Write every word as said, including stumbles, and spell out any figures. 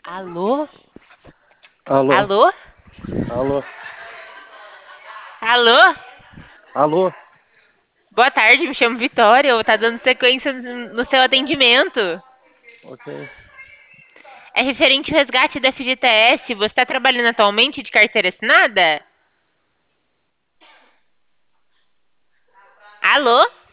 Alô? Alô, Alô? alô, Alô? alô. Boa tarde, me chamo Vitória. Tá dando sequência no no seu atendimento. Ok. É referente ao resgate da F G T S. Você está trabalhando atualmente de carteira assinada? Alô?